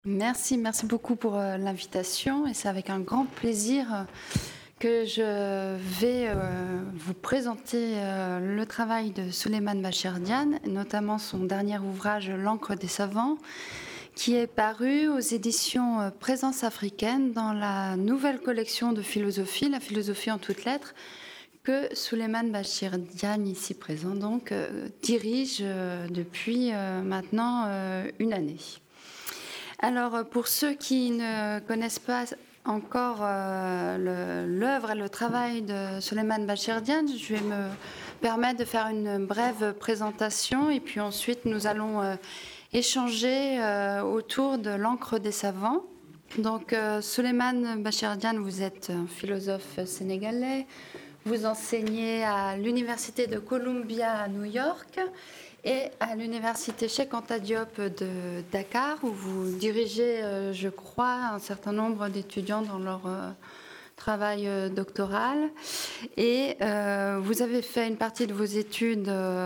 Merci beaucoup pour l'invitation et c'est avec un grand plaisir que je vais vous présenter le travail de Souleymane Bachir Diagne, notamment son dernier ouvrage L'encre des savants, qui est paru aux éditions Présence africaine dans la nouvelle collection de philosophie, la philosophie en toutes lettres, que Souleymane Bachir Diagne, ici présent, donc, dirige depuis maintenant une année. Alors, pour ceux qui ne connaissent pas encore l'œuvre et le travail de Souleymane Bachir Diagne, je vais me permettre de faire une brève présentation et puis ensuite nous allons échanger autour de l'encre des savants. Donc, Souleymane Bachir Diagne, vous êtes un philosophe sénégalais, vous enseignez à l'Université de Columbia à New York et à l'université Cheikh Anta Diop de Dakar, où vous dirigez, je crois, un certain nombre d'étudiants dans leur travail doctoral. Et vous avez fait une partie de vos études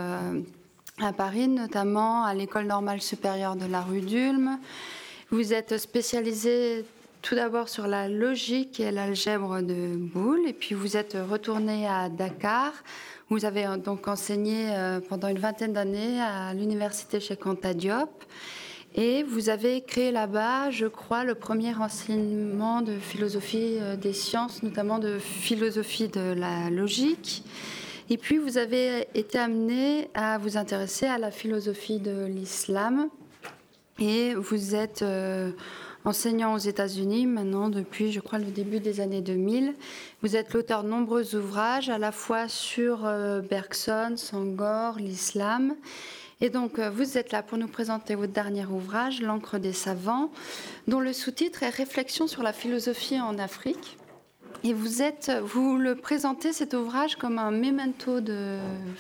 à Paris, notamment à l'École normale supérieure de la rue d'Ulm. Vous êtes spécialisé tout d'abord sur la logique et l'algèbre de Boole, et puis vous êtes retourné à Dakar. Vous avez donc enseigné pendant une vingtaine d'années à l'université Cheikh Anta Diop et vous avez créé là-bas, je crois, le premier enseignement de philosophie des sciences, notamment de philosophie de la logique. Et puis vous avez été amené à vous intéresser à la philosophie de l'islam et vous êtes enseignant aux États-Unis maintenant depuis, je crois, le début des années 2000. Vous êtes l'auteur de nombreux ouvrages, à la fois sur Bergson, Senghor, l'islam. Et donc, vous êtes là pour nous présenter votre dernier ouvrage, L'encre des savants, dont le sous-titre est Réflexion sur la philosophie en Afrique. Et vous le présentez, cet ouvrage, comme un memento de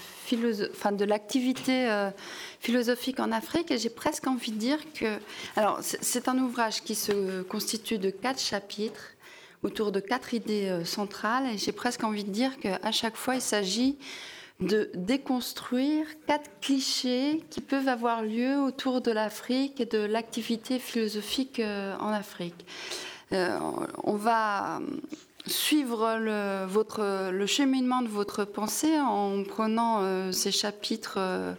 l'activité philosophique en Afrique. Et j'ai presque envie de dire que... Alors, c'est un ouvrage qui se constitue de 4 chapitres, autour de 4 idées centrales. Et j'ai presque envie de dire qu'à chaque fois, il s'agit de déconstruire 4 clichés qui peuvent avoir lieu autour de l'Afrique et de l'activité philosophique en Afrique. On va suivre le cheminement de votre pensée en prenant ces chapitres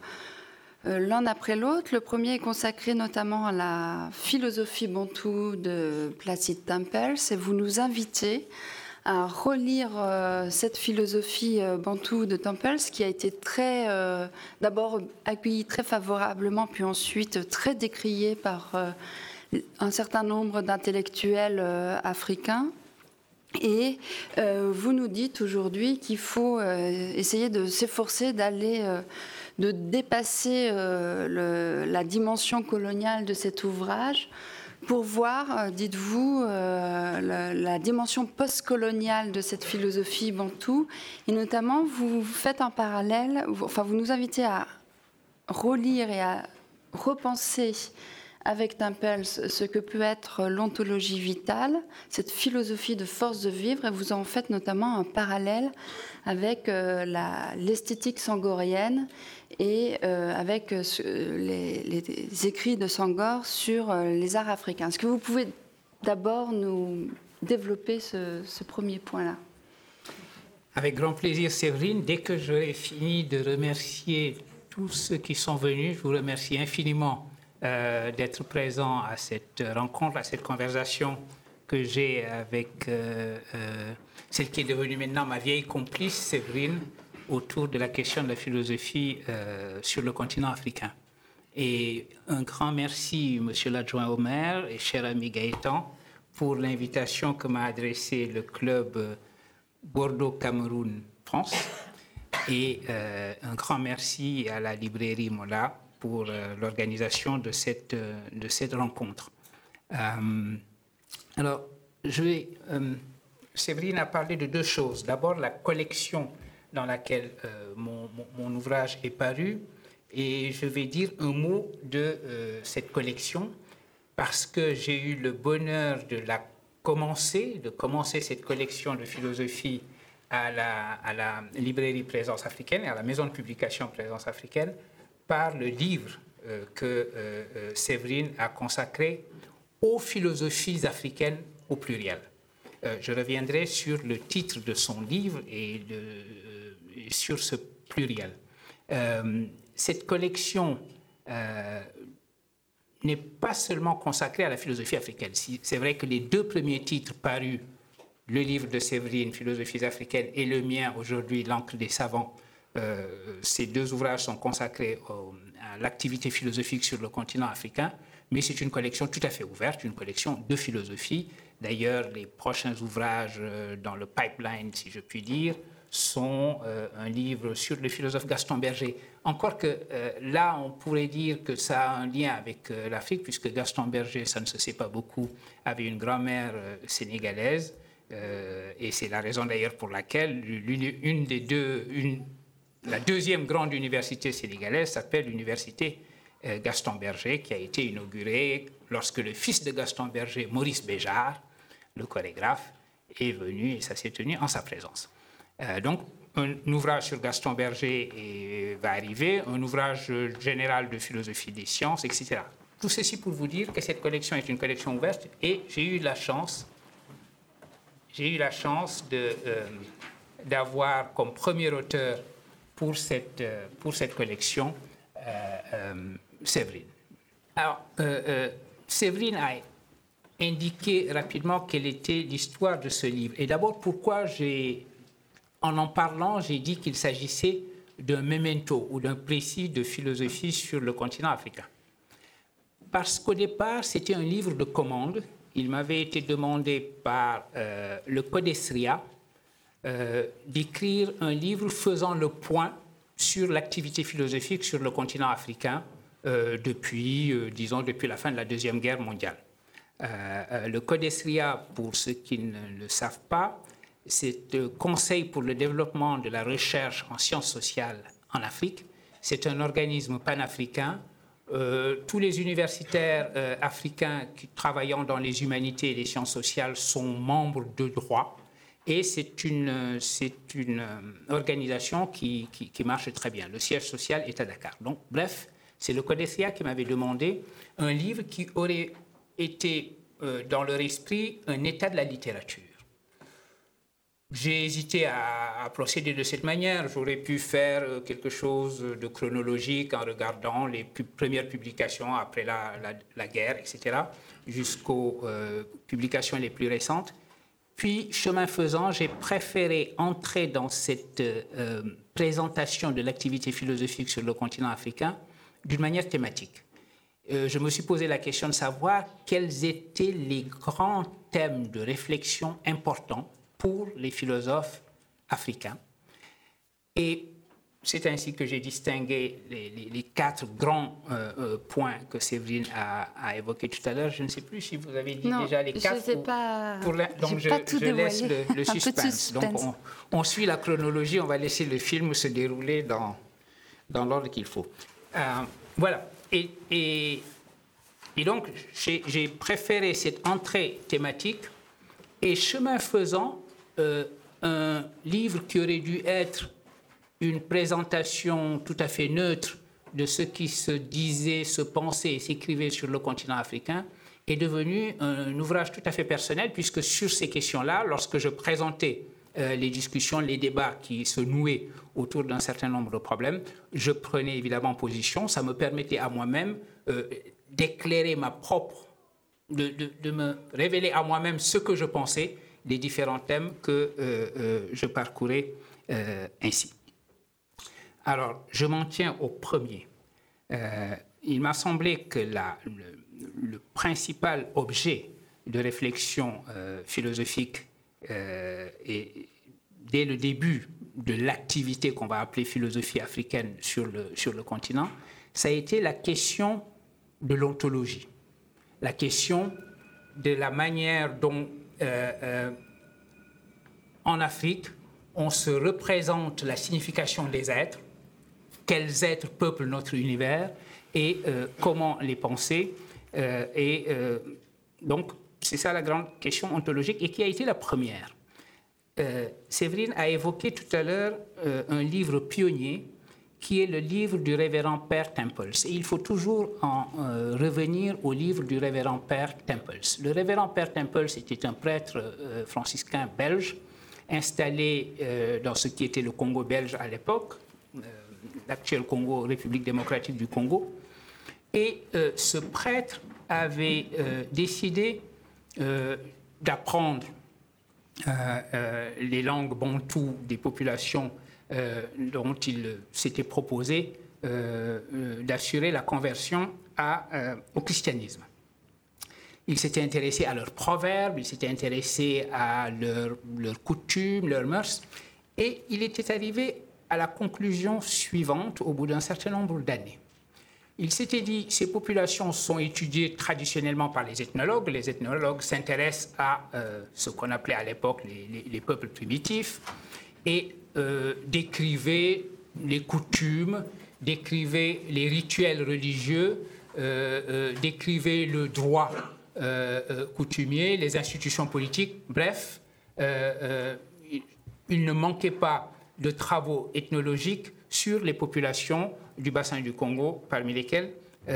l'un après l'autre. Le premier est consacré notamment à la philosophie bantoue de Placide Tempels et vous nous invitez à relire cette philosophie bantoue de Tempels qui a été d'abord accueillie très favorablement puis ensuite très décriée par un certain nombre d'intellectuels africains. Et vous nous dites aujourd'hui qu'il faut essayer de s'efforcer de dépasser la dimension coloniale de cet ouvrage pour voir, dites-vous, la dimension postcoloniale de cette philosophie bantoue. Et notamment, vous faites un parallèle, vous nous invitez à relire et à repenser avec Tempels ce que peut être l'ontologie vitale, cette philosophie de force de vivre, et vous en faites notamment un parallèle avec l'esthétique sangorienne et avec les écrits de Senghor sur les arts africains. Est-ce que vous pouvez d'abord nous développer ce premier point-là ? Avec grand plaisir, Séverine. Dès que j'aurai fini de remercier tous ceux qui sont venus, je vous remercie infiniment d'être présent à cette rencontre, à cette conversation que j'ai avec celle qui est devenue maintenant ma vieille complice, Séverine, autour de la question de la philosophie sur le continent africain. Et un grand merci, monsieur l'adjoint au maire et cher ami Gaëtan, pour l'invitation que m'a adressée le club Bordeaux-Cameroun France. Et un grand merci à la librairie Mola pour l'organisation de cette rencontre. Alors, Séverine a parlé de 2 choses. D'abord, la collection dans laquelle mon ouvrage est paru. Et je vais dire un mot de cette collection parce que j'ai eu le bonheur de commencer cette collection de philosophie à la librairie Présence africaine et à la maison de publication Présence africaine par le livre que Séverine a consacré aux philosophies africaines au pluriel. Je reviendrai sur le titre de son livre et sur ce pluriel. Cette collection n'est pas seulement consacrée à la philosophie africaine. C'est vrai que les deux premiers titres parus, le livre de Séverine, Philosophies africaines, et le mien, aujourd'hui, L'encre des savants, ces deux ouvrages sont consacrés à l'activité philosophique sur le continent africain, mais c'est une collection tout à fait ouverte, une collection de philosophie. D'ailleurs, les prochains ouvrages dans le pipeline, si je puis dire, sont un livre sur le philosophe Gaston Berger. Encore que là, on pourrait dire que ça a un lien avec l'Afrique, puisque Gaston Berger, ça ne se sait pas beaucoup, avait une grand-mère sénégalaise, et c'est la raison d'ailleurs pour laquelle la deuxième grande université sénégalaise s'appelle l'université Gaston Berger, qui a été inaugurée lorsque le fils de Gaston Berger, Maurice Béjart, le chorégraphe, est venu, et ça s'est tenu en sa présence. Donc, un ouvrage sur Gaston Berger va arriver, un ouvrage général de philosophie des sciences, etc. Tout ceci pour vous dire que cette collection est une collection ouverte, et j'ai eu la chance d'avoir comme premier auteur pour cette collection Séverine. Alors, Séverine a indiqué rapidement quelle était l'histoire de ce livre. Et d'abord, pourquoi en parlant, j'ai dit qu'il s'agissait d'un memento ou d'un précis de philosophie sur le continent africain. Parce qu'au départ, c'était un livre de commande. Il m'avait été demandé par le Codesria d'écrire un livre faisant le point sur l'activité philosophique sur le continent africain depuis la fin de la Deuxième Guerre mondiale. Le Codesria, pour ceux qui ne le savent pas, c'est le Conseil pour le développement de la recherche en sciences sociales en Afrique. C'est un organisme panafricain. Tous les universitaires africains travaillant dans les humanités et les sciences sociales sont membres de droit. Et c'est une organisation qui marche très bien. Le siège social est à Dakar. Donc, bref, c'est le Codesria qui m'avait demandé un livre qui aurait été, dans leur esprit, un état de la littérature. J'ai hésité à procéder de cette manière. J'aurais pu faire quelque chose de chronologique en regardant les premières publications après la guerre, etc., jusqu'aux publications les plus récentes. Puis, chemin faisant, j'ai préféré entrer dans cette présentation de l'activité philosophique sur le continent africain d'une manière thématique. Je me suis posé la question de savoir quels étaient les grands thèmes de réflexion importants pour les philosophes africains. Et c'est ainsi que j'ai distingué les quatre grands points que Séverine a évoqués tout à l'heure. Je ne sais plus si vous avez dit déjà les quatre. Non, je ne sais pas. Donc je laisse le suspense. Donc on suit la chronologie, on va laisser le film se dérouler dans l'ordre qu'il faut. Voilà. Et donc j'ai préféré cette entrée thématique, et chemin faisant, un livre qui aurait dû être une présentation tout à fait neutre de ce qui se disait, se pensait et s'écrivait sur le continent africain est devenu un ouvrage tout à fait personnel, puisque sur ces questions-là, lorsque je présentais les discussions, les débats qui se nouaient autour d'un certain nombre de problèmes, je prenais évidemment position. Ça me permettait à moi-même d'éclairer de me révéler à moi-même ce que je pensais des différents thèmes que je parcourais ainsi. Alors, je m'en tiens au premier. Il m'a semblé que le principal objet de réflexion philosophique et dès le début de l'activité qu'on va appeler philosophie africaine sur le continent, ça a été la question de l'ontologie, la question de la manière dont en Afrique on se représente la signification des êtres, quels êtres peuplent notre univers et comment les penser. Donc, c'est ça la grande question ontologique, et qui a été la première. Séverine a évoqué tout à l'heure un livre pionnier qui est le livre du révérend Père Temples. Et il faut toujours en revenir au livre du révérend Père Temples. Le révérend Père Temples était un prêtre franciscain belge, installé dans ce qui était le Congo belge à l'époque, l'actuel Congo, République démocratique du Congo. Et ce prêtre avait décidé d'apprendre les langues bantoues des populations dont il s'était proposé d'assurer la conversion au christianisme. Il s'était intéressé à leurs proverbes, il s'était intéressé à leurs coutumes, leurs mœurs, et il était arrivé à la conclusion suivante au bout d'un certain nombre d'années. Il s'était dit, ces populations sont étudiées traditionnellement par les ethnologues. Les ethnologues s'intéressent à ce qu'on appelait à l'époque les peuples primitifs et décrivaient les coutumes, décrivaient les rituels religieux, décrivaient le droit coutumier, les institutions politiques. Bref, il ne manquait pas de travaux ethnologiques sur les populations du bassin du Congo, parmi lesquelles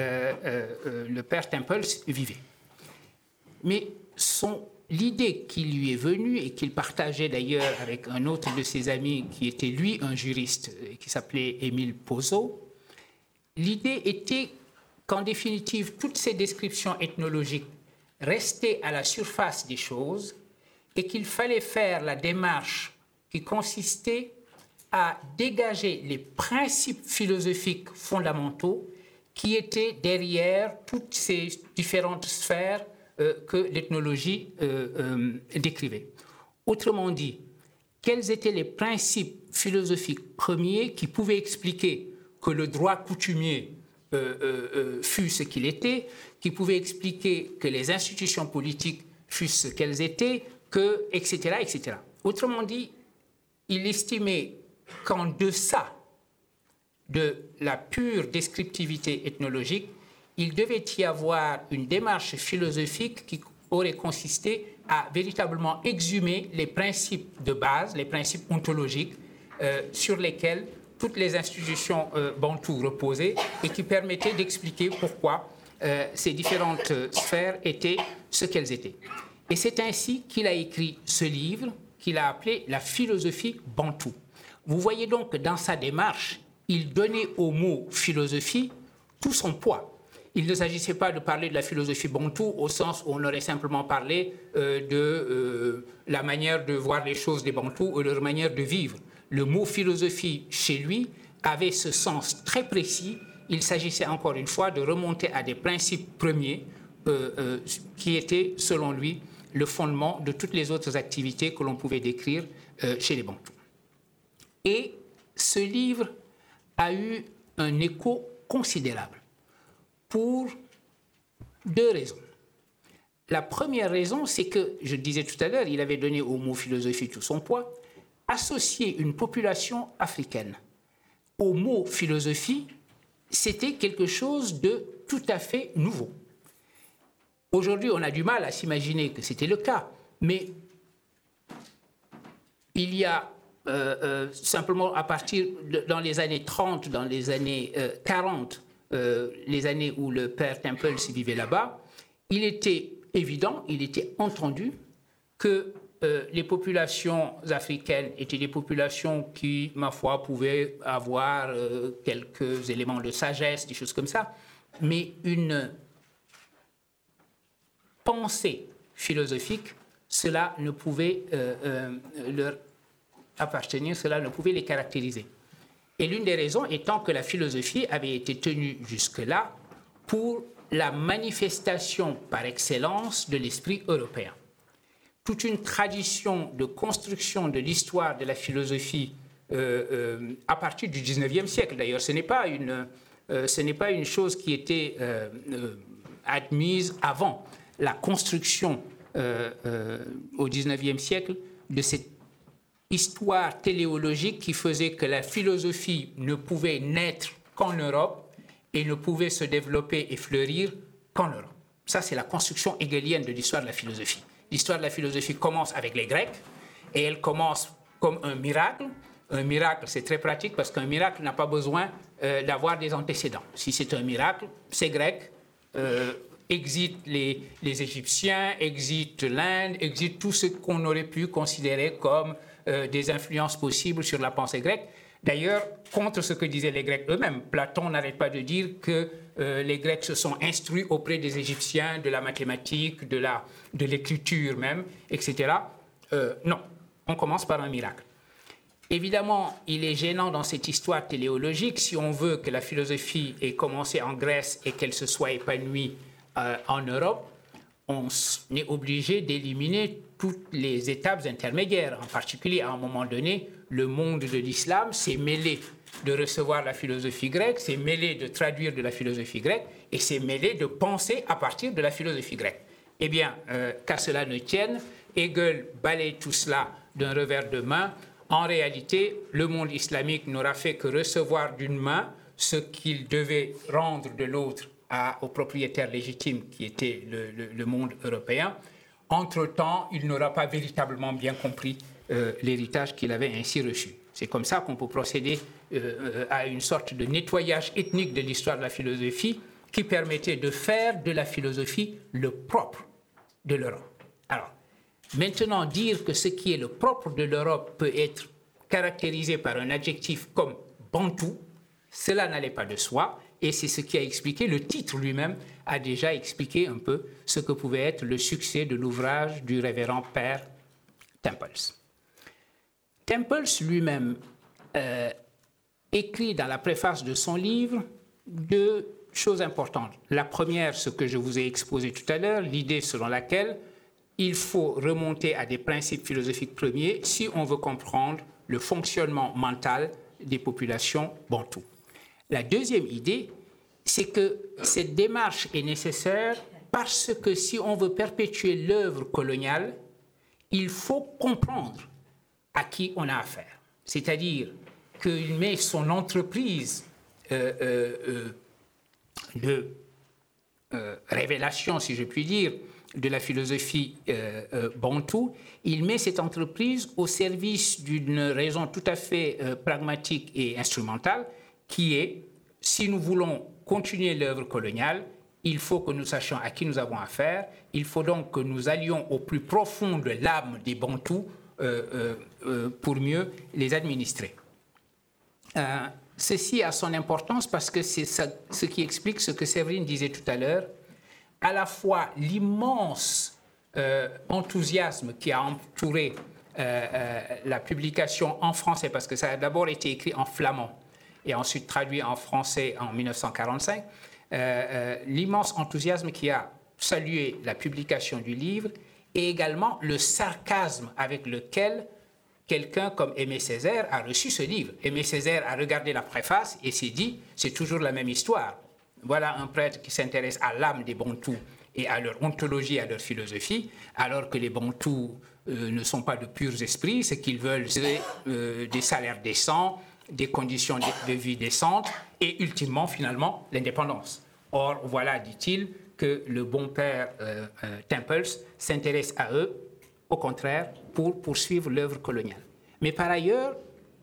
le père Temples vivait. Mais l'idée qui lui est venue, et qu'il partageait d'ailleurs avec un autre de ses amis qui était lui un juriste, qui s'appelait Émile Pozo, l'idée était qu'en définitive, toutes ces descriptions ethnologiques restaient à la surface des choses et qu'il fallait faire la démarche qui consistait à dégager les principes philosophiques fondamentaux qui étaient derrière toutes ces différentes sphères que l'ethnologie décrivait. Autrement dit, quels étaient les principes philosophiques premiers qui pouvaient expliquer que le droit coutumier fût ce qu'il était, qui pouvaient expliquer que les institutions politiques fussent ce qu'elles étaient, etc., etc. Autrement dit, il estimait qu'en deçà de la pure descriptivité ethnologique, il devait y avoir une démarche philosophique qui aurait consisté à véritablement exhumer les principes de base, les principes ontologiques sur lesquels toutes les institutions bantoues reposaient et qui permettaient d'expliquer pourquoi ces différentes sphères étaient ce qu'elles étaient. Et c'est ainsi qu'il a écrit ce livre qu'il a appelé la philosophie bantoue. Vous voyez donc que dans sa démarche, il donnait au mot philosophie tout son poids. Il ne s'agissait pas de parler de la philosophie bantoue au sens où on aurait simplement parlé de la manière de voir les choses des bantous ou leur manière de vivre. Le mot philosophie, chez lui, avait ce sens très précis. Il s'agissait encore une fois de remonter à des principes premiers qui étaient, selon lui, le fondement de toutes les autres activités que l'on pouvait décrire chez les bantous. Et ce livre a eu un écho considérable pour deux raisons. La première raison, c'est que, je le disais tout à l'heure, il avait donné au mot philosophie tout son poids. Associer une population africaine au mot philosophie, c'était quelque chose de tout à fait nouveau. Aujourd'hui, on a du mal à s'imaginer que c'était le cas, mais il y a simplement à partir dans les années 30, dans les années 40, les années où le père Temples vivait là-bas, il était évident, il était entendu que les populations africaines étaient des populations qui, ma foi, pouvaient avoir quelques éléments de sagesse, des choses comme ça, mais une pensée philosophique, cela ne pouvait leur appartenir, cela ne pouvait les caractériser. Et l'une des raisons étant que la philosophie avait été tenue jusque-là pour la manifestation par excellence de l'esprit européen. Toute une tradition de construction de l'histoire de la philosophie à partir du XIXe siècle. D'ailleurs, ce n'est pas une chose qui était admise avant la construction au XIXe siècle de cette histoire téléologique qui faisait que la philosophie ne pouvait naître qu'en Europe et ne pouvait se développer et fleurir qu'en Europe. Ça, c'est la construction hegelienne de l'histoire de la philosophie. L'histoire de la philosophie commence avec les Grecs et elle commence comme un miracle Un miracle, c'est très pratique parce qu'un miracle n'a pas besoin d'avoir des antécédents. Si c'est un miracle, c'est grec, exit les Égyptiens, exit l'Inde, exit tout ce qu'on aurait pu considérer comme des influences possibles sur la pensée grecque. D'ailleurs, contre ce que disaient les Grecs eux-mêmes, Platon n'arrête pas de dire que les Grecs se sont instruits auprès des Égyptiens de la mathématique, de l'écriture même, etc. Non, on commence par un miracle. Évidemment, il est gênant dans cette histoire téléologique, si on veut que la philosophie ait commencé en Grèce et qu'elle se soit épanouie en Europe, on est obligé d'éliminer toutes les étapes intermédiaires. En particulier, à un moment donné, le monde de l'islam s'est mêlé de recevoir la philosophie grecque, s'est mêlé de traduire de la philosophie grecque et s'est mêlé de penser à partir de la philosophie grecque. Eh bien, qu'à cela ne tienne, Hegel balaye tout cela d'un revers de main. En réalité, le monde islamique n'aura fait que recevoir d'une main ce qu'il devait rendre de l'autre au propriétaire légitime qui était le monde européen. Entre-temps, il n'aura pas véritablement bien compris l'héritage qu'il avait ainsi reçu. C'est comme ça qu'on peut procéder à une sorte de nettoyage ethnique de l'histoire de la philosophie qui permettait de faire de la philosophie le propre de l'Europe. Alors, maintenant, dire que ce qui est le propre de l'Europe peut être caractérisé par un adjectif comme bantou, cela n'allait pas de soi, et c'est ce qui a expliqué, le titre lui-même a déjà expliqué un peu ce que pouvait être le succès de l'ouvrage du révérend père Temples. Temples lui-même écrit dans la préface de son livre deux choses importantes. La première, ce que je vous ai exposé tout à l'heure, l'idée selon laquelle il faut remonter à des principes philosophiques premiers si on veut comprendre le fonctionnement mental des populations bantoues. La deuxième idée, c'est que cette démarche est nécessaire parce que si on veut perpétuer l'œuvre coloniale, il faut comprendre à qui on a affaire. C'est-à-dire qu'il met son entreprise de révélation, si je puis dire, de la philosophie bantoue, il met cette entreprise au service d'une raison tout à fait pragmatique et instrumentale, qui est, si nous voulons continuer l'œuvre coloniale, il faut que nous sachions à qui nous avons affaire, il faut donc que nous allions au plus profond de l'âme des bantous pour mieux les administrer. Ceci a son importance parce que c'est ce qui explique ce que Séverine disait tout à l'heure, à la fois l'immense enthousiasme qui a entouré la publication en français, parce que ça a d'abord été écrit en flamand et ensuite traduit en français en 1945, l'immense enthousiasme qui a salué la publication du livre et également le sarcasme avec lequel quelqu'un comme Aimé Césaire a reçu ce livre. Aimé Césaire a regardé la préface et s'est dit « c'est toujours la même histoire ». Voilà un prêtre qui s'intéresse à l'âme des Bantous et à leur ontologie, à leur philosophie, alors que les Bantous ne sont pas de purs esprits. Ce qu'ils veulent, c'est des salaires décents, des conditions de vie décentes et, ultimement, finalement, l'indépendance. Or, voilà, dit-il, que le bon père Temples s'intéresse à eux, au contraire, pour poursuivre l'œuvre coloniale. Mais par ailleurs,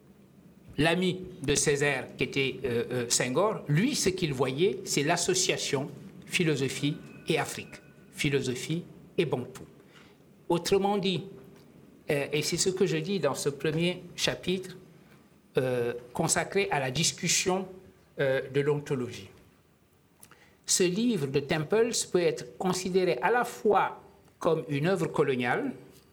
l'ami de Césaire, qui était Senghor, lui, ce qu'il voyait, c'est l'association philosophie et Afrique, philosophie et bantou. Autrement dit, et c'est ce que je dis dans ce premier chapitre consacré à la discussion de l'ontologie. Ce livre de Temples peut être considéré à la fois comme une œuvre coloniale,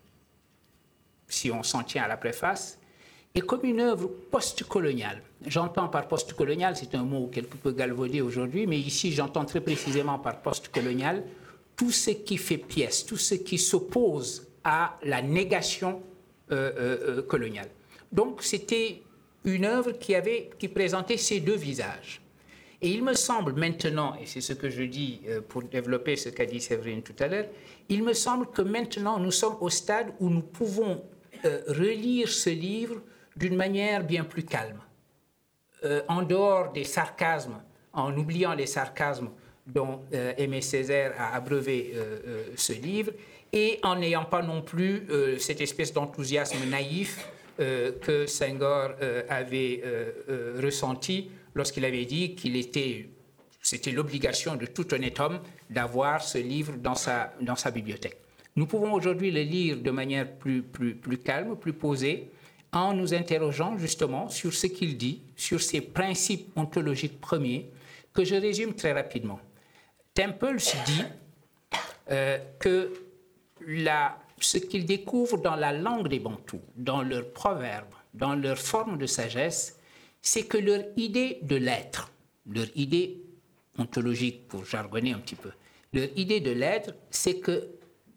si on s'en tient à la préface, et comme une œuvre post-coloniale. J'entends par post-colonial, c'est un mot quelque peu galvaudé aujourd'hui, mais ici j'entends très précisément par post-colonial tout ce qui fait pièce, tout ce qui s'oppose à la négation coloniale. Donc c'était une œuvre qui présentait ces deux visages. Et il me semble maintenant, et c'est ce que je dis pour développer ce qu'a dit Séverine tout à l'heure, il me semble que maintenant nous sommes au stade où nous pouvons relire ce livre d'une manière bien plus calme, en dehors des sarcasmes, en oubliant les sarcasmes dont Aimé Césaire a abreuvé ce livre, et en n'ayant pas non plus cette espèce d'enthousiasme naïf que Senghor avait ressenti lorsqu'il avait dit c'était l'obligation de tout honnête homme d'avoir ce livre dans sa bibliothèque. Nous pouvons aujourd'hui le lire de manière plus calme, plus posée, en nous interrogeant justement sur ce qu'il dit, sur ses principes ontologiques premiers, que je résume très rapidement. Temples dit que ce qu'il découvre dans la langue des Bantous, dans leurs proverbes, dans leur forme de sagesse, c'est que leur idée de l'être, leur idée ontologique, pour jargonner un petit peu, leur idée de l'être, c'est que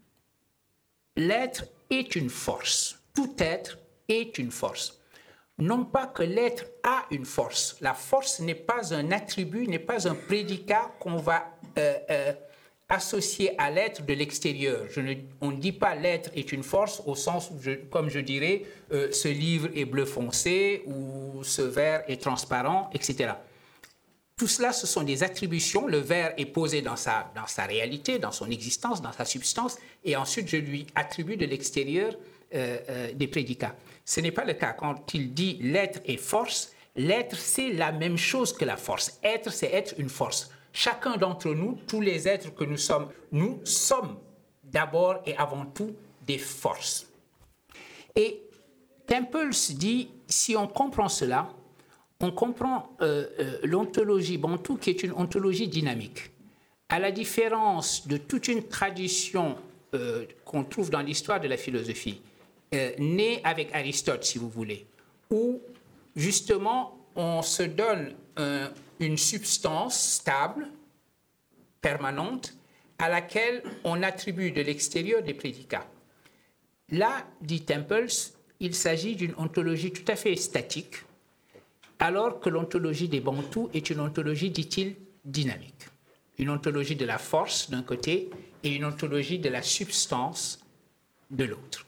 l'être est une force. Tout être est une force. Non pas que l'être a une force. La force n'est pas un attribut, n'est pas un prédicat qu'on va associé à l'être de l'extérieur. On ne dit pas l'être est une force au sens où, comme je dirais, ce livre est bleu foncé ou ce verre est transparent, etc. Tout cela, ce sont des attributions. Le verre est posé dans sa réalité, dans son existence, dans sa substance, et ensuite je lui attribue de l'extérieur des prédicats. Ce n'est pas le cas. Quand il dit l'être est force, l'être, c'est la même chose que la force. Être, c'est être une force. Chacun d'entre nous, tous les êtres que nous sommes d'abord et avant tout des forces. Et Temples dit, si on comprend cela, on comprend l'ontologie bantoue qui est une ontologie dynamique. À la différence de toute une tradition qu'on trouve dans l'histoire de la philosophie, née avec Aristote, si vous voulez, où justement on se donne une substance stable, permanente, à laquelle on attribue de l'extérieur des prédicats. Là, dit Temples, il s'agit d'une ontologie tout à fait statique, alors que l'ontologie des Bantous est une ontologie, dit-il, dynamique. Une ontologie de la force d'un côté et une ontologie de la substance de l'autre.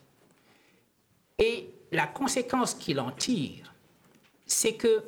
Et la conséquence qu'il en tire, c'est que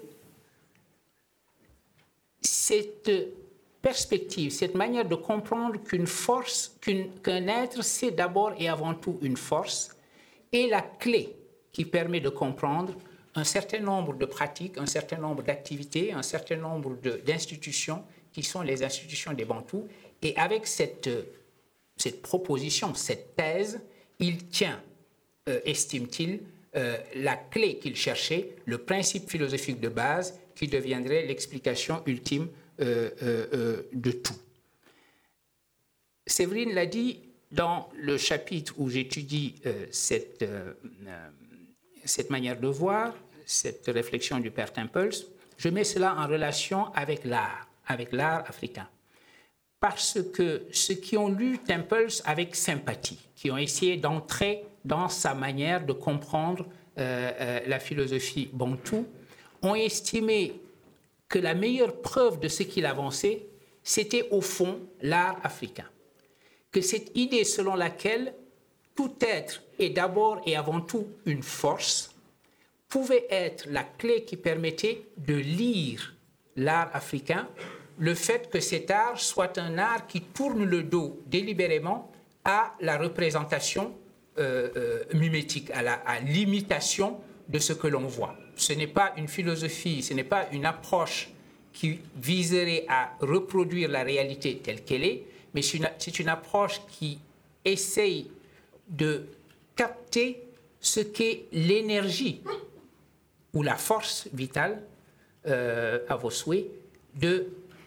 cette perspective, cette manière de comprendre qu'un être, c'est d'abord et avant tout une force, est la clé qui permet de comprendre un certain nombre de pratiques, un certain nombre d'activités, un certain nombre d'institutions qui sont les institutions des Bantous. Et avec cette proposition, cette thèse, il tient, estime-t-il, la clé qu'il cherchait, le principe philosophique de base qui deviendrait l'explication ultime de tout. Séverine l'a dit dans le chapitre où j'étudie cette manière de voir, cette réflexion du père Temples, je mets cela en relation avec l'art africain. Parce que ceux qui ont lu Temples avec sympathie, qui ont essayé d'entrer dans sa manière de comprendre la philosophie bantoue, ont estimé que la meilleure preuve de ce qu'il avançait, c'était au fond l'art africain. Que cette idée selon laquelle tout être est d'abord et avant tout une force pouvait être la clé qui permettait de lire l'art africain, le fait que cet art soit un art qui tourne le dos délibérément à la représentation mimétique, à l'imitation de ce que l'on voit. Ce n'est pas une philosophie, ce n'est pas une approche qui viserait à reproduire la réalité telle qu'elle est, mais c'est une approche qui essaye de capter ce qu'est l'énergie ou la force vitale, à vos souhaits, d'un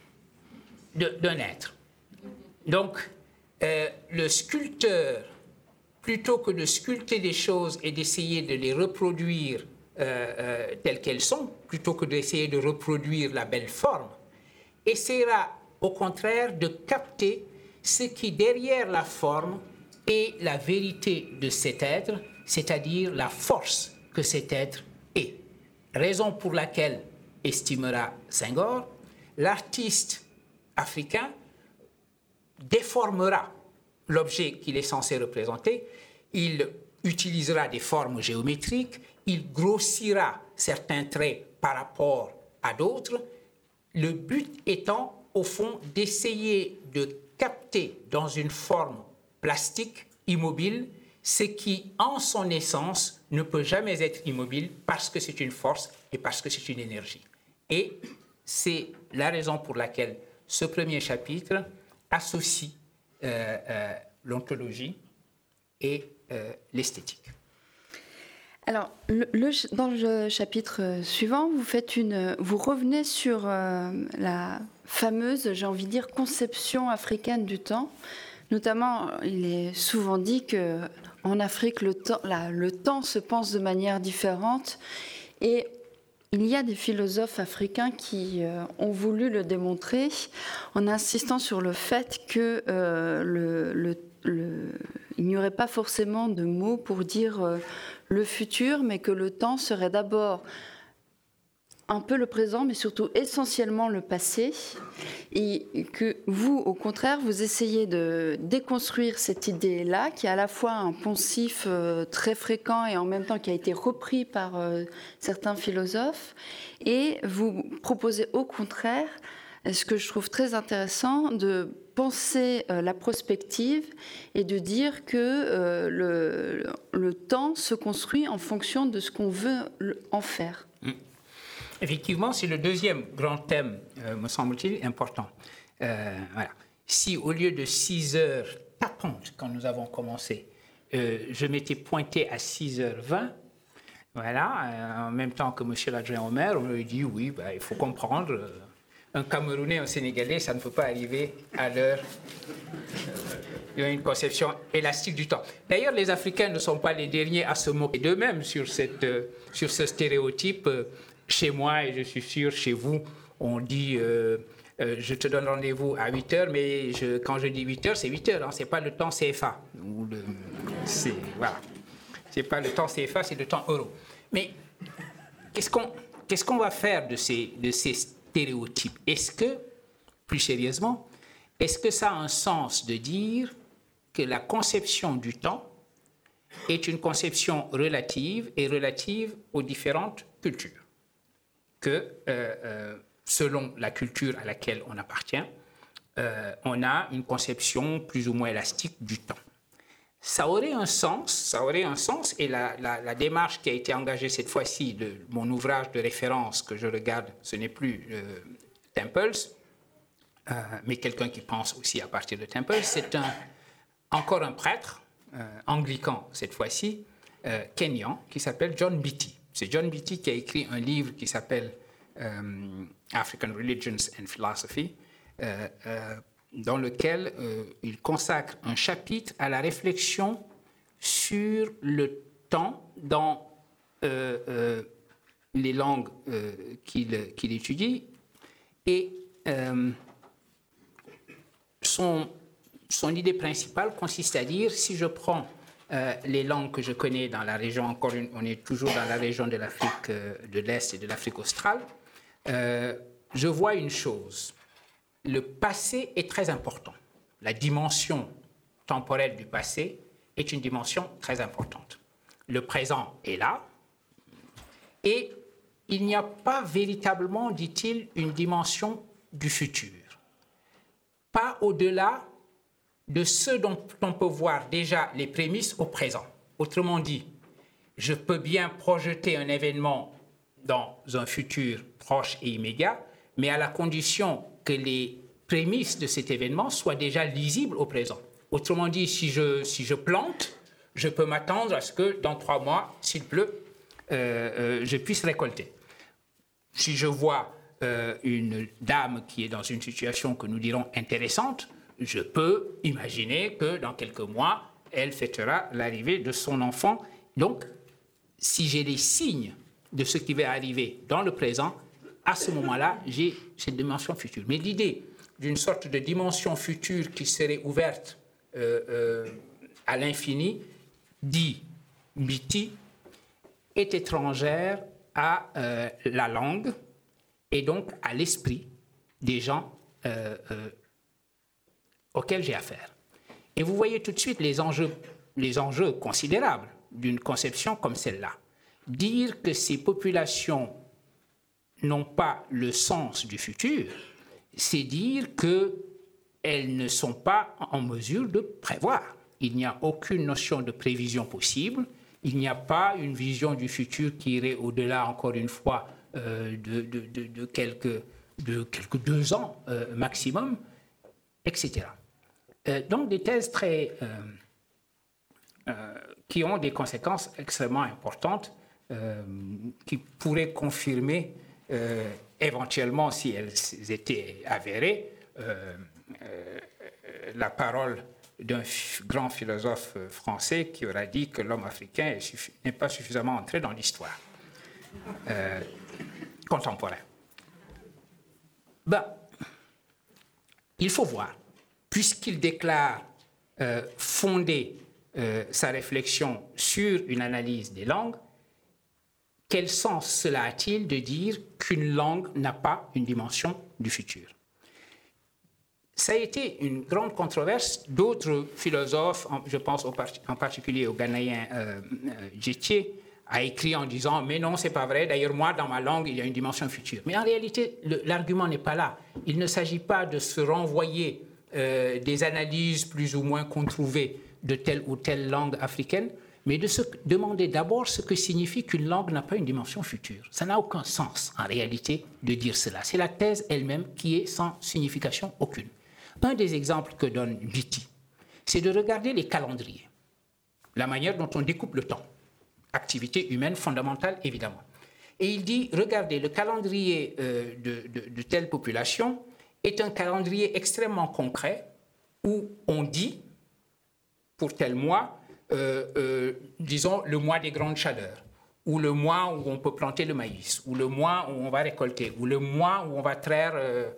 être. Donc, le sculpteur, plutôt que de sculpter des choses et d'essayer de les reproduire telles qu'elles sont, plutôt que d'essayer de reproduire la belle forme, essaiera au contraire de capter ce qui, derrière la forme, est la vérité de cet être, c'est-à-dire la force que cet être est. Raison pour laquelle, estimera Senghor, l'artiste africain déformera l'objet qu'il est censé représenter, il utilisera des formes géométriques, il grossira certains traits par rapport à d'autres, le but étant, au fond, d'essayer de capter dans une forme plastique, immobile, ce qui, en son essence, ne peut jamais être immobile parce que c'est une force et parce que c'est une énergie. Et c'est la raison pour laquelle ce premier chapitre associe l'ontologie et l'esthétique. Alors, dans le chapitre suivant, vous revenez sur la fameuse, j'ai envie de dire, conception africaine du temps. Notamment, il est souvent dit qu'en Afrique, le temps se pense de manière différente. Et il y a des philosophes africains qui ont voulu le démontrer en insistant sur le fait que il n'y aurait pas forcément de mots pour dire le futur, mais que le temps serait d'abord un peu le présent, mais surtout essentiellement le passé, et que vous, au contraire, vous essayez de déconstruire cette idée-là, qui est à la fois un poncif très fréquent et en même temps qui a été repris par certains philosophes, et vous proposez au contraire, ce que je trouve très intéressant, de penser la prospective et de dire que le temps se construit en fonction de ce qu'on veut en faire. Effectivement, c'est le deuxième grand thème, me semble-t-il, important. Voilà. Si au lieu de 6 heures tapantes quand nous avons commencé, je m'étais pointé à 6h20, voilà, en même temps que M. l'adjoint au maire, on me dit oui, il faut comprendre, un Camerounais, un Sénégalais, ça ne peut pas arriver à l'heure. Il y a une conception élastique du temps. D'ailleurs, les Africains ne sont pas les derniers à se moquer d'eux-mêmes sur ce stéréotype. Chez moi, et je suis sûr, chez vous, on dit je te donne rendez-vous à 8 heures, mais quand je dis 8 heures, c'est 8 heures, hein, c'est pas le temps CFA. Voilà. C'est pas le temps CFA, c'est le temps euro. Mais qu'est-ce qu'on va faire de ces stéréotypes? Est-ce que, plus sérieusement, est-ce que ça a un sens de dire que la conception du temps est une conception relative et relative aux différentes cultures? Que selon la culture à laquelle on appartient, on a une conception plus ou moins élastique du temps. Ça aurait un sens, et la démarche qui a été engagée cette fois-ci de mon ouvrage de référence que je regarde, ce n'est plus Temples, mais quelqu'un qui pense aussi à partir de Temples, c'est encore un prêtre, anglican cette fois-ci, kenyan, qui s'appelle John Beattie. C'est John Beattie qui a écrit un livre qui s'appelle African Religions and Philosophy, dans lequel il consacre un chapitre à la réflexion sur le temps dans les langues qu'il étudie. Et son idée principale consiste à dire, si je prends les langues que je connais dans la région, on est toujours dans la région de l'Afrique de l'Est et de l'Afrique australe, je vois une chose. Le passé est très important. La dimension temporelle du passé est une dimension très importante. Le présent est là et il n'y a pas véritablement, dit-il, une dimension du futur. Pas au-delà de ce dont on peut voir déjà les prémices au présent. Autrement dit, je peux bien projeter un événement dans un futur proche et immédiat, mais à la condition que les prémices de cet événement soient déjà lisibles au présent. Autrement dit, si je plante, je peux m'attendre à ce que dans 3 mois, s'il pleut, je puisse récolter. Si je vois une dame qui est dans une situation que nous dirons intéressante, je peux imaginer que dans quelques mois, elle fêtera l'arrivée de son enfant. Donc, si j'ai les signes de ce qui va arriver dans le présent, à ce moment-là, j'ai cette dimension future. Mais l'idée d'une sorte de dimension future qui serait ouverte à l'infini, dit Beattie, est étrangère à la langue et donc à l'esprit des gens auxquels j'ai affaire. Et vous voyez tout de suite les enjeux considérables d'une conception comme celle-là. Dire que ces populations n'ont pas le sens du futur, c'est dire qu'elles ne sont pas en mesure de prévoir. Il n'y a aucune notion de prévision possible. Il n'y a pas une vision du futur qui irait au-delà, encore une fois, de quelques 2 ans maximum, etc. Donc des thèses qui ont des conséquences extrêmement importantes, qui pourraient confirmer éventuellement, si elles étaient avérées, la parole d'un grand philosophe français qui aura dit que l'homme africain n'est pas suffisamment entré dans l'histoire contemporaine. Il faut voir, puisqu'il déclare fonder sa réflexion sur une analyse des langues, quel sens cela a-t-il de dire qu'une langue n'a pas une dimension du futur? Ça a été une grande controverse. D'autres philosophes, je pense en particulier au Ghanéen Djetié, a écrit en disant « Mais non, c'est pas vrai. D'ailleurs, moi, dans ma langue, il y a une dimension future. » Mais en réalité, l'argument n'est pas là. Il ne s'agit pas de se renvoyer des analyses plus ou moins controuvées de telle ou telle langue africaine, mais de se demander d'abord ce que signifie qu'une langue n'a pas une dimension future. Ça n'a aucun sens, en réalité, de dire cela. C'est la thèse elle-même qui est sans signification aucune. Un des exemples que donne Djetié, c'est de regarder les calendriers, la manière dont on découpe le temps. Activité humaine fondamentale, évidemment. Et il dit, regardez, le calendrier de telle population est un calendrier extrêmement concret où on dit, pour tel mois, disons, le mois des grandes chaleurs, ou le mois où on peut planter le maïs, ou le mois où on va récolter, ou le mois où on va traire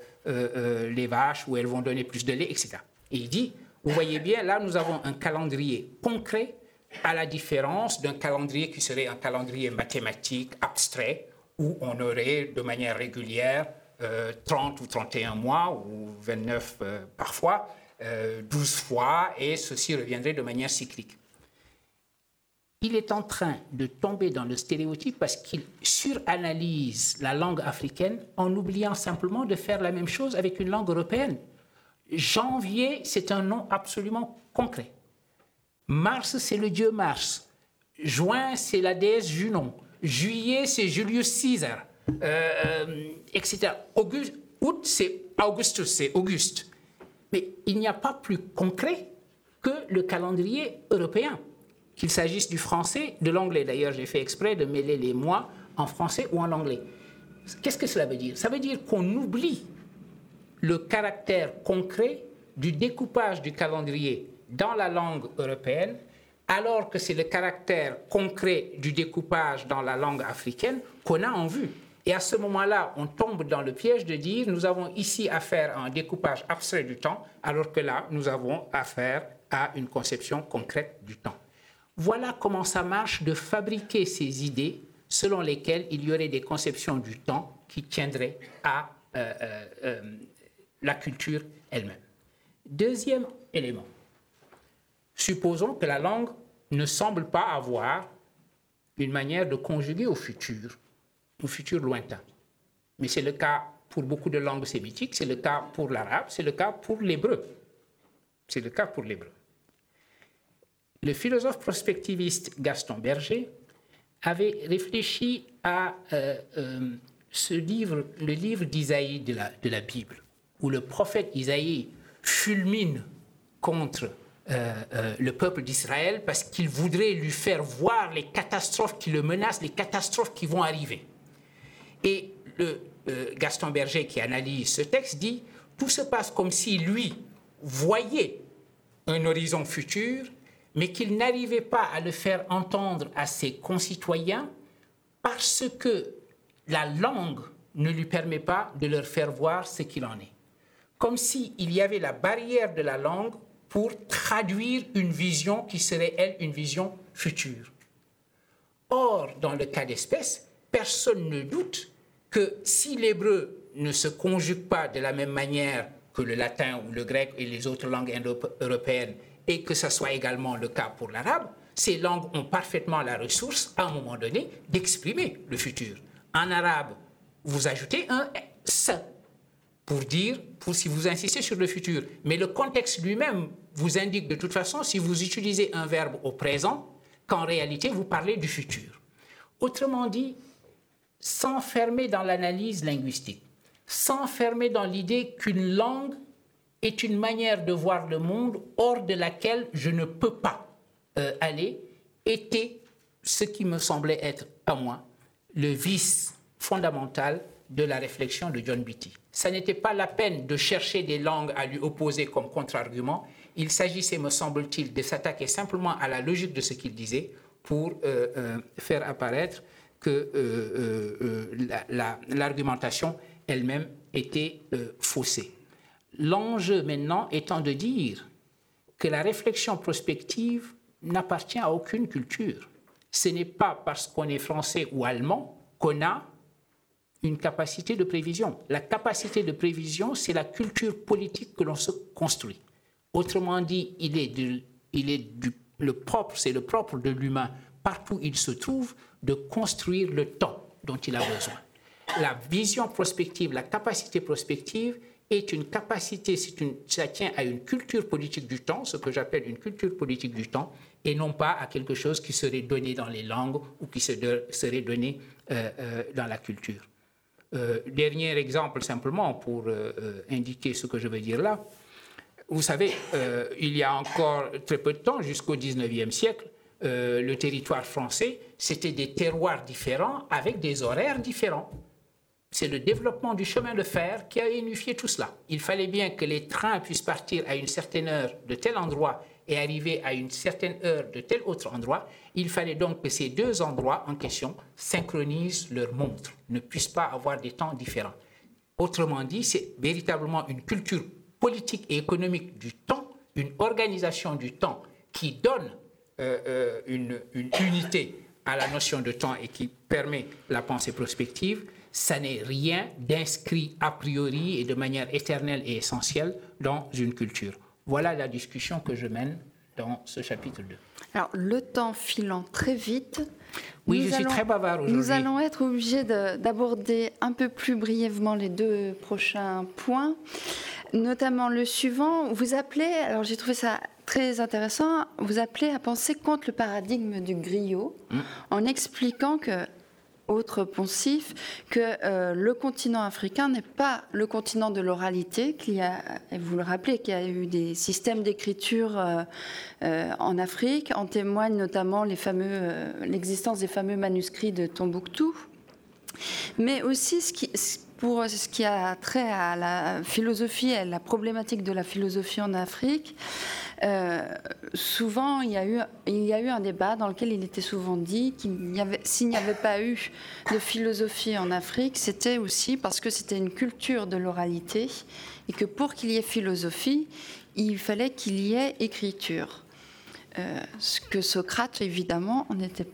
les vaches, où elles vont donner plus de lait, etc. Et il dit, vous voyez bien, là, nous avons un calendrier concret, à la différence d'un calendrier qui serait un calendrier mathématique abstrait, où on aurait de manière régulière 30 ou 31 mois, ou 29 parfois, 12 fois, et ceci reviendrait de manière cyclique. Il est en train de tomber dans le stéréotype parce qu'il suranalyse la langue africaine en oubliant simplement de faire la même chose avec une langue européenne. Janvier, c'est un nom absolument concret. Mars, c'est le dieu Mars. Juin, c'est la déesse Junon. Juillet, c'est Julius Caesar, etc. Août, c'est Augustus, c'est Auguste. Mais il n'y a pas plus concret que le calendrier européen, qu'il s'agisse du français, de l'anglais. D'ailleurs, j'ai fait exprès de mêler les mois en français ou en anglais. Qu'est-ce que cela veut dire? Ça veut dire qu'on oublie le caractère concret du découpage du calendrier dans la langue européenne, alors que c'est le caractère concret du découpage dans la langue africaine qu'on a en vue. Et à ce moment-là, on tombe dans le piège de dire nous avons ici affaire à un découpage abstrait du temps, alors que là, nous avons affaire à une conception concrète du temps. Voilà comment ça marche de fabriquer ces idées selon lesquelles il y aurait des conceptions du temps qui tiendraient à la culture elle-même. Deuxième élément. Supposons que la langue ne semble pas avoir une manière de conjuguer au futur lointain. Mais c'est le cas pour beaucoup de langues sémitiques, c'est le cas pour l'arabe, c'est le cas pour l'hébreu. Le philosophe prospectiviste Gaston Berger avait réfléchi à le livre d'Isaïe de la Bible, où le prophète Isaïe fulmine contre le peuple d'Israël parce qu'il voudrait lui faire voir les catastrophes qui le menacent, les catastrophes qui vont arriver. Et Gaston Berger, qui analyse ce texte, dit « Tout se passe comme si lui voyait un horizon futur, mais qu'il n'arrivait pas à le faire entendre à ses concitoyens parce que la langue ne lui permet pas de leur faire voir ce qu'il en est. Comme s'il y avait la barrière de la langue pour traduire une vision qui serait, elle, une vision future. Or, dans le cas d'espèce, personne ne doute que si l'hébreu ne se conjugue pas de la même manière que le latin ou le grec et les autres langues indo-européennes, et que ce soit également le cas pour l'arabe, ces langues ont parfaitement la ressource, à un moment donné, d'exprimer le futur. En arabe, vous ajoutez un « s ». si vous insistez sur le futur. Mais le contexte lui-même vous indique de toute façon, si vous utilisez un verbe au présent, qu'en réalité, vous parlez du futur. Autrement dit, s'enfermer dans l'analyse linguistique, s'enfermer dans l'idée qu'une langue est une manière de voir le monde hors de laquelle je ne peux pas aller, était ce qui me semblait être, à moi, le vice fondamental de la réflexion de John Beattie. Ça n'était pas la peine de chercher des langues à lui opposer comme contre-argument. Il s'agissait, me semble-t-il, de s'attaquer simplement à la logique de ce qu'il disait pour faire apparaître que l'argumentation elle-même était faussée. L'enjeu maintenant étant de dire que la réflexion prospective n'appartient à aucune culture. Ce n'est pas parce qu'on est français ou allemand qu'on a une capacité de prévision. La capacité de prévision, c'est la culture politique que l'on se construit. Autrement dit, c'est le propre de l'humain, partout où il se trouve, de construire le temps dont il a besoin. La vision prospective, la capacité prospective est une capacité, ça tient à une culture politique du temps, ce que j'appelle une culture politique du temps, et non pas à quelque chose qui serait donné dans les langues ou qui serait donné dans la culture. Dernier exemple simplement pour indiquer ce que je veux dire là. Vous savez, il y a encore très peu de temps, jusqu'au 19e siècle, le territoire français, c'était des terroirs différents avec des horaires différents. C'est le développement du chemin de fer qui a unifié tout cela. Il fallait bien que les trains puissent partir à une certaine heure de tel endroit et arriver à une certaine heure de tel autre endroit. Il fallait donc que ces deux endroits en question synchronisent leurs montres, ne puissent pas avoir des temps différents. Autrement dit, c'est véritablement une culture politique et économique du temps, une organisation du temps qui donne une unité à la notion de temps et qui permet la pensée prospective. Ça n'est rien d'inscrit a priori et de manière éternelle et essentielle dans une culture. Voilà la discussion que je mène dans ce chapitre 2. Alors, le temps filant très vite. Oui, je suis très bavard aujourd'hui. Nous allons être obligés d'aborder un peu plus brièvement les deux prochains points, notamment le suivant. Vous appelez, alors j'ai trouvé ça très intéressant, vous appelez à penser contre le paradigme du griot, en expliquant que, autre poncif, que le continent africain n'est pas le continent de l'oralité, qu'il y a, et vous le rappelez, qu'il y a eu des systèmes d'écriture en Afrique. En témoigne notamment l'existence des fameux manuscrits de Tombouctou. Mais aussi, pour ce qui a trait à la philosophie et la problématique de la philosophie en Afrique, souvent il y a eu un débat dans lequel il était souvent dit s'il n'y avait pas eu de philosophie en Afrique, c'était aussi parce que c'était une culture de l'oralité et que pour qu'il y ait philosophie, il fallait qu'il y ait écriture. Ce que Socrate, évidemment,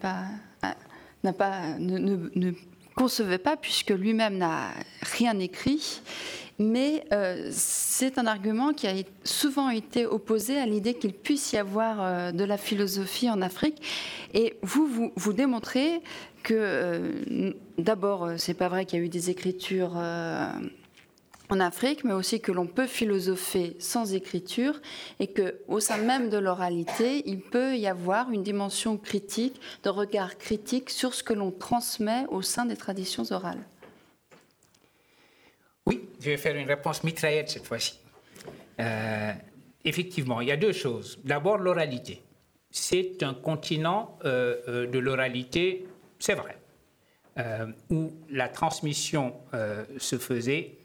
ne concevait pas, puisque lui-même n'a rien écrit, mais c'est un argument qui a souvent été opposé à l'idée qu'il puisse y avoir de la philosophie en Afrique. Et vous démontrez que, d'abord, c'est pas vrai qu'il y a eu des écritures en Afrique, mais aussi que l'on peut philosopher sans écriture et qu'au sein même de l'oralité, il peut y avoir une dimension critique, de regard critique sur ce que l'on transmet au sein des traditions orales. Oui, je vais faire une réponse mitraillette cette fois-ci. Effectivement, il y a deux choses. D'abord, l'oralité. C'est un continent de l'oralité, c'est vrai. Où la transmission se faisait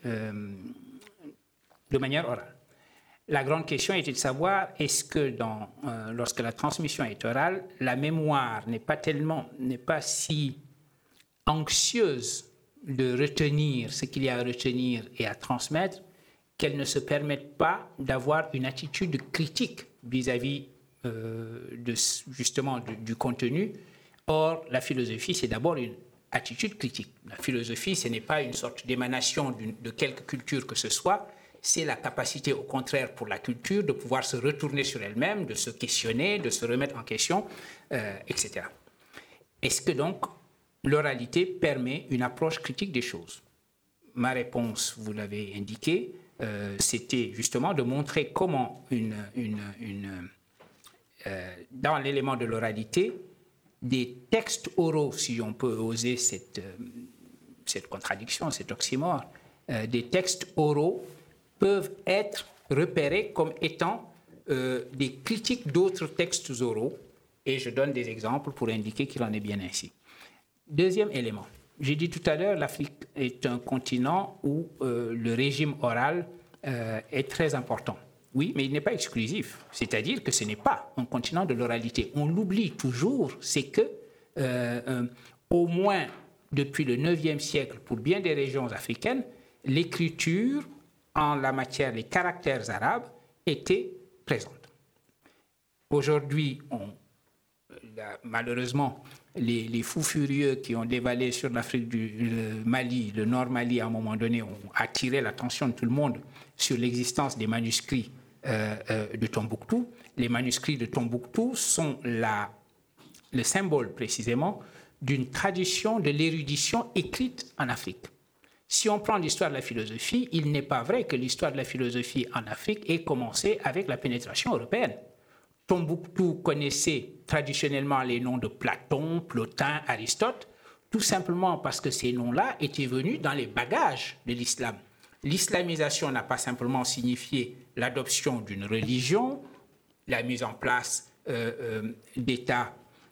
de manière orale. La grande question était de savoir est-ce que lorsque la transmission est orale, la mémoire n'est pas si anxieuse de retenir ce qu'il y a à retenir et à transmettre qu'elle ne se permette pas d'avoir une attitude critique vis-à-vis justement du contenu. Or, la philosophie, c'est d'abord une attitude critique. La philosophie, ce n'est pas une sorte d'émanation de quelque culture que ce soit, c'est la capacité, au contraire, pour la culture de pouvoir se retourner sur elle-même, de se questionner, de se remettre en question, etc. Est-ce que donc l'oralité permet une approche critique des choses ? ma réponse, vous l'avez indiqué, c'était justement de montrer comment dans l'élément de l'oralité, des textes oraux, si on peut oser cette contradiction, cet oxymore, des textes oraux peuvent être repérés comme étant des critiques d'autres textes oraux, et je donne des exemples pour indiquer qu'il en est bien ainsi. Deuxième élément, j'ai dit tout à l'heure, l'Afrique est un continent où le régime oral est très important. Oui, mais il n'est pas exclusif, c'est-à-dire que ce n'est pas un continent de l'oralité. On l'oublie toujours, c'est que au moins depuis le IXe siècle, pour bien des régions africaines, l'écriture en la matière, les caractères arabes étaient présentes. Aujourd'hui, malheureusement, les fous furieux qui ont dévalé sur l'Afrique du Mali, le Nord Mali, à un moment donné, ont attiré l'attention de tout le monde sur l'existence des manuscrits de Tombouctou. Les manuscrits de Tombouctou sont le symbole précisément d'une tradition de l'érudition écrite en Afrique. Si on prend l'histoire de la philosophie, il n'est pas vrai que l'histoire de la philosophie en Afrique ait commencé avec la pénétration européenne. Tombouctou connaissait traditionnellement les noms de Platon, Plotin, Aristote, tout simplement parce que ces noms-là étaient venus dans les bagages de l'islam. L'islamisation n'a pas simplement signifié l'adoption d'une religion, la mise en place d'États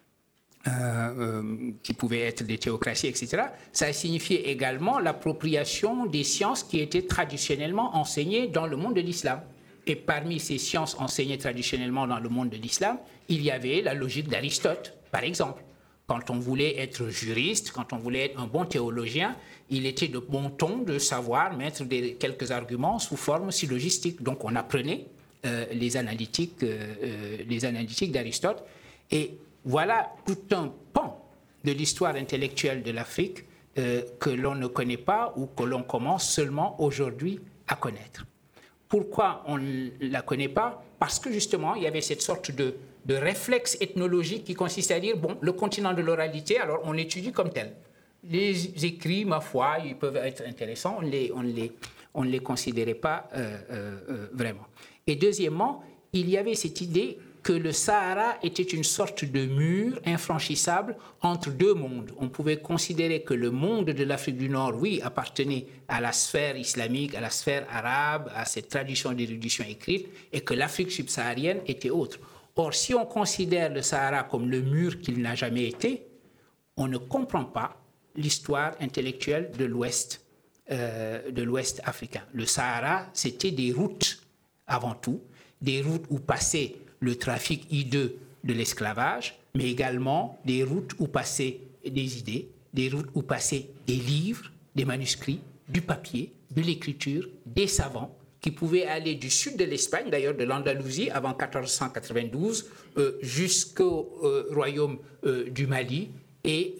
qui pouvaient être des théocraties, etc. Ça a signifié également l'appropriation des sciences qui étaient traditionnellement enseignées dans le monde de l'islam. Et parmi ces sciences enseignées traditionnellement dans le monde de l'islam, il y avait la logique d'Aristote, par exemple. Quand on voulait être juriste, quand on voulait être un bon théologien, il était de bon ton de savoir mettre quelques arguments sous forme syllogistique. Donc on apprenait les analytiques d'Aristote. Et voilà tout un pan de l'histoire intellectuelle de l'Afrique que l'on ne connaît pas ou que l'on commence seulement aujourd'hui à connaître. Pourquoi on ne la connaît pas? Parce que justement, il y avait cette sorte de réflexe ethnologique qui consiste à dire, bon, le continent de l'oralité, alors on l'étudie comme tel. Les écrits, ma foi, ils peuvent être intéressants, on ne les considérait pas vraiment. Et deuxièmement, il y avait cette idée que le Sahara était une sorte de mur infranchissable entre deux mondes. On pouvait considérer que le monde de l'Afrique du Nord, oui, appartenait à la sphère islamique, à la sphère arabe, à cette tradition d'érudition écrite, et que l'Afrique subsaharienne était autre. Or, si on considère le Sahara comme le mur qu'il n'a jamais été, on ne comprend pas l'histoire intellectuelle de l'Ouest africain. Le Sahara, c'était des routes avant tout, des routes où passait le trafic hideux de l'esclavage, mais également des routes où passaient des idées, des routes où passaient des livres, des manuscrits, du papier, de l'écriture, des savants qui pouvaient aller du sud de l'Espagne, d'ailleurs de l'Andalousie avant 1492, jusqu'au royaume du Mali, et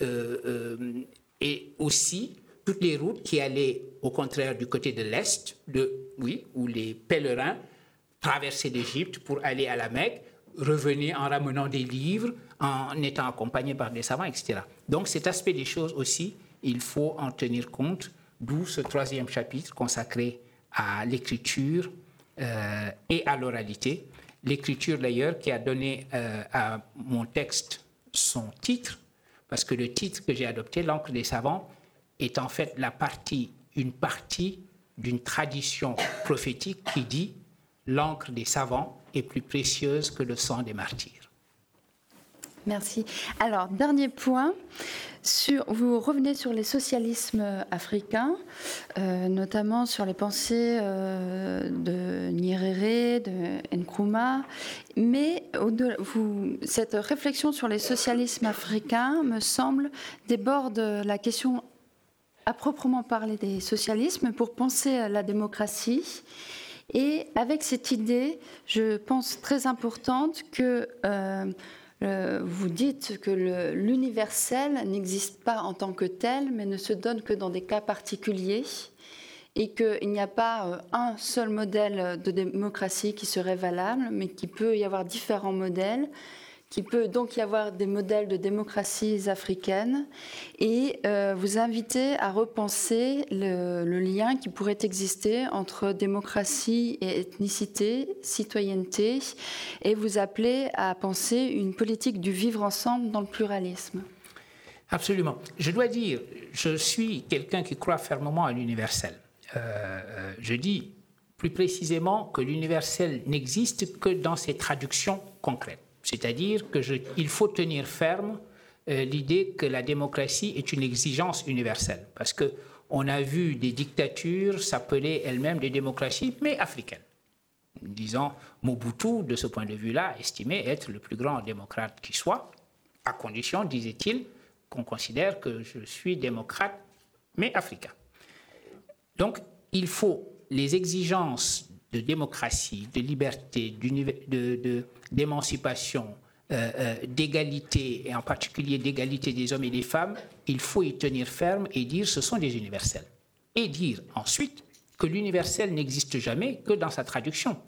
aussi toutes les routes qui allaient au contraire du côté de l'Est, où les pèlerins traversaient l'Égypte pour aller à la Mecque, revenaient en ramenant des livres, en étant accompagnés par des savants, etc. Donc cet aspect des choses aussi, il faut en tenir compte, d'où ce troisième chapitre consacré à l'écriture et à l'oralité. L'écriture d'ailleurs qui a donné à mon texte son titre, parce que le titre que j'ai adopté, L'encre des savants, est en fait une partie d'une tradition prophétique qui dit « L'encre des savants est plus précieuse que le sang des martyrs ». Merci. Alors, dernier point, vous revenez sur les socialismes africains, notamment sur les pensées de Nyerere, de Nkrumah, mais cette réflexion sur les socialismes africains, me semble, déborde la question à proprement parler des socialismes pour penser à la démocratie. Et avec cette idée, je pense très importante que vous dites que l'universel n'existe pas en tant que tel, mais ne se donne que dans des cas particuliers, et qu'il n'y a pas un seul modèle de démocratie qui serait valable, mais qu'il peut y avoir différents modèles qu'il peut donc y avoir des modèles de démocraties africaines et vous invitez à repenser le lien qui pourrait exister entre démocratie et ethnicité, citoyenneté, et vous appelez à penser une politique du vivre ensemble dans le pluralisme. Absolument. Je dois dire, je suis quelqu'un qui croit fermement à l'universel. Je dis plus précisément que l'universel n'existe que dans ses traductions concrètes. C'est-à-dire qu'il faut tenir ferme l'idée que la démocratie est une exigence universelle. Parce qu'on a vu des dictatures s'appeler elles-mêmes des démocraties, mais africaines. Disons, Mobutu, de ce point de vue-là, estimait être le plus grand démocrate qui soit, à condition, disait-il, qu'on considère que je suis démocrate, mais africain. Donc, il faut les exigences de démocratie, de liberté, d'émancipation, d'égalité, et en particulier d'égalité des hommes et des femmes, il faut y tenir ferme et dire ce sont des universels. Et dire ensuite que l'universel n'existe jamais que dans sa traduction.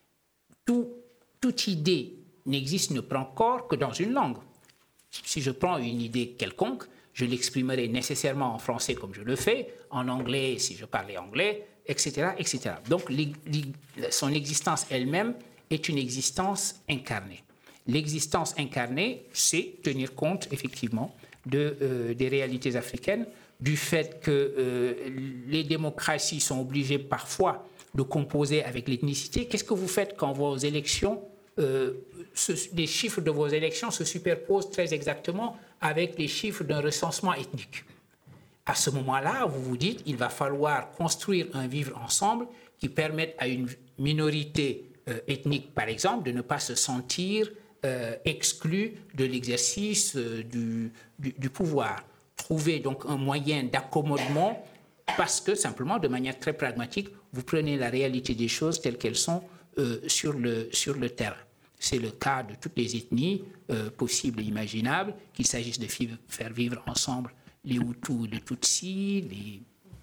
Toute idée n'existe, ne prend corps que dans une langue. Si je prends une idée quelconque, je l'exprimerai nécessairement en français comme je le fais, en anglais si je parlais anglais, etc., etc. Donc son existence elle-même est une existence incarnée. L'existence incarnée, c'est tenir compte effectivement des réalités africaines, du fait que les démocraties sont obligées parfois de composer avec l'ethnicité. Qu'est-ce que vous faites quand vos élections, les chiffres de vos élections se superposent très exactement avec les chiffres d'un recensement ethnique? À ce moment-là, vous vous dites qu'il va falloir construire un vivre ensemble qui permette à une minorité ethnique, par exemple, de ne pas se sentir exclue de l'exercice du pouvoir. Trouver donc un moyen d'accommodement parce que, simplement, de manière très pragmatique, vous prenez la réalité des choses telles qu'elles sont sur le terrain. C'est le cas de toutes les ethnies possibles et imaginables, qu'il s'agisse de faire vivre ensemble les Hutus, les Tutsis, les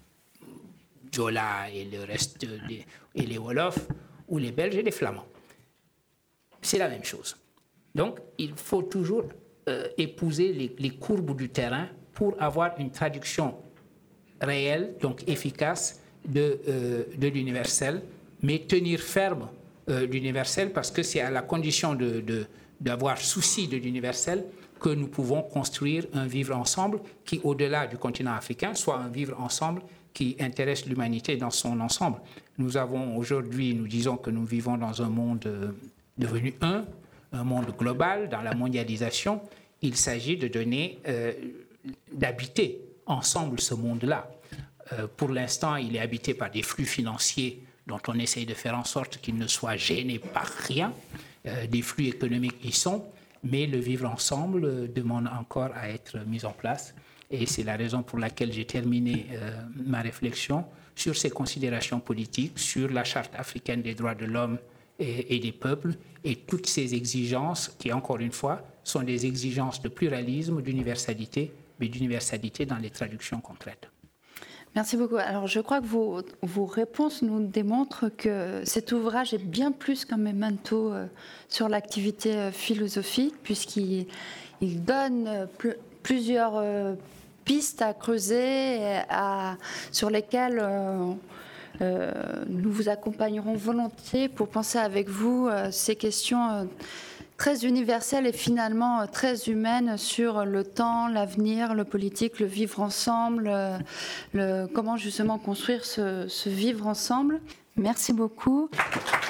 Jola et le reste, et les Wolofs, ou les Belges et les Flamands. C'est la même chose. Donc, il faut toujours épouser les courbes du terrain pour avoir une traduction réelle, donc efficace, de l'universel, mais tenir ferme l'universel, parce que c'est à la condition d'avoir souci de l'universel que nous pouvons construire un vivre ensemble qui, au-delà du continent africain, soit un vivre ensemble qui intéresse l'humanité dans son ensemble. Nous avons aujourd'hui, nous disons que nous vivons dans un monde devenu un monde global, dans la mondialisation. Il s'agit de d'habiter ensemble ce monde-là. Pour l'instant, il est habité par des flux financiers dont on essaye de faire en sorte qu'ils ne soient gênés par rien. Des flux économiques y sont, mais le vivre ensemble demande encore à être mis en place. Et c'est la raison pour laquelle j'ai terminé ma réflexion sur ces considérations politiques, sur la Charte africaine des droits de l'homme et des peuples, et toutes ces exigences qui, encore une fois, sont des exigences de pluralisme, d'universalité, mais d'universalité dans les traductions concrètes. Merci beaucoup. Alors, je crois que vos réponses nous démontrent que cet ouvrage est bien plus qu'un memento sur l'activité philosophique, puisqu'il donne plusieurs pistes à creuser, sur lesquelles nous vous accompagnerons volontiers pour penser avec vous ces questions très universelle et finalement très humaine sur le temps, l'avenir, le politique, le vivre ensemble, comment justement construire ce vivre ensemble. Merci beaucoup.